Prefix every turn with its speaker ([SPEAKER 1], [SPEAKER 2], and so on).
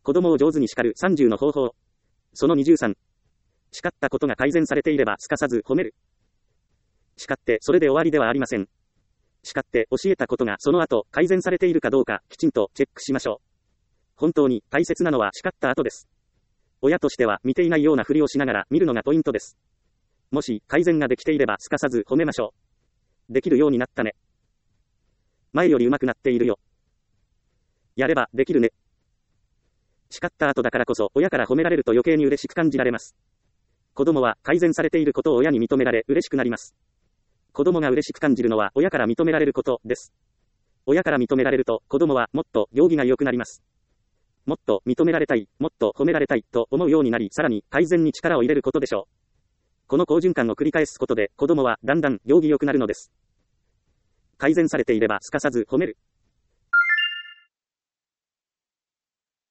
[SPEAKER 1] 子供を上手に叱る30の方法。その23。叱ったことが改善されていればすかさず褒める。叱ってそれで終わりではありません。叱って教えたことがその後改善されているかどうかきちんとチェックしましょう。本当に大切なのは叱った後です。親としては見ていないようなふりをしながら見るのがポイントです。もし改善ができていればすかさず褒めましょう。できるようになったね。前より上手くなっているよ。やればできるね。叱った後だからこそ親から褒められると余計に嬉しく感じられます。子供は改善されていることを親に認められ嬉しくなります。子供が嬉しく感じるのは親から認められることです。親から認められると子供はもっと行儀が良くなります。もっと認められたい、もっと褒められたいと思うようになり、さらに改善に力を入れることでしょう。この好循環を繰り返すことで子供はだんだん行儀良くなるのです。改善されていればすかさず褒める。